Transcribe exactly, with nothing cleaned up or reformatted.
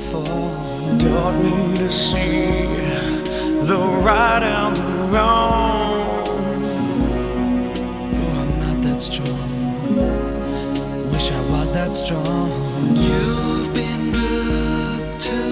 before. Taught me to see the right and the wrong. Oh, I'm not that strong. Wish I was that strong. You've been good to